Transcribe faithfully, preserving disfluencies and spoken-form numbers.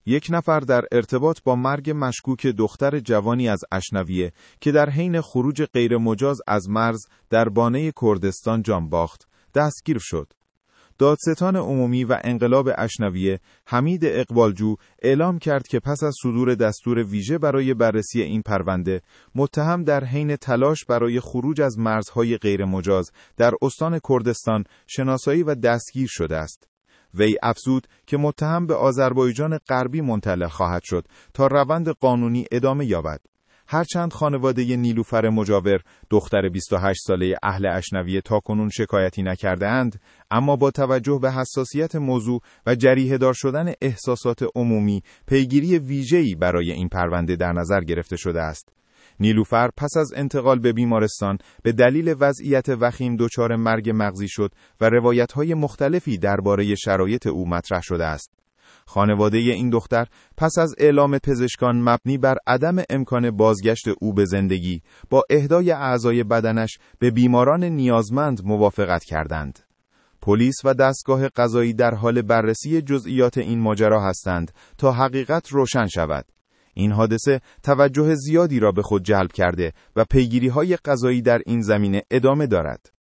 یک نفر در ارتباط با مرگ مشکوک دختر جوانی از اشنویه که در حین خروج غیرمجاز از مرز در بانه کردستان جان باخت، دستگیر شد. دادستان عمومی و انقلاب اشنویه حمید اقبالجو اعلام کرد که پس از صدور دستور ویژه برای بررسی این پرونده، متهم در حین تلاش برای خروج از مرزهای غیرمجاز در استان کردستان شناسایی و دستگیر شده است. وی افزود که متهم به آذربایجان غربی منتقل خواهد شد تا روند قانونی ادامه یابد. هرچند خانواده نیلوفر مجاور، دختر بیست و هشت ساله اهل اشنویه، تاکنون شکایتی نکرده اند، اما با توجه به حساسیت موضوع و جریحه دار شدن احساسات عمومی، پیگیری ویژه‌ای برای این پرونده در نظر گرفته شده است. نیلوفر پس از انتقال به بیمارستان به دلیل وضعیت وخیم دچار مرگ مغزی شد و روایت‌های مختلفی درباره شرایط او مطرح شده است. خانواده این دختر پس از اعلام پزشکان مبنی بر عدم امکان بازگشت او به زندگی با اهدای اعضای بدنش به بیماران نیازمند موافقت کردند. پلیس و دستگاه قضایی در حال بررسی جزئیات این ماجرا هستند تا حقیقت روشن شود. این حادثه توجه زیادی را به خود جلب کرده و پیگیری‌های قضایی در این زمینه ادامه دارد.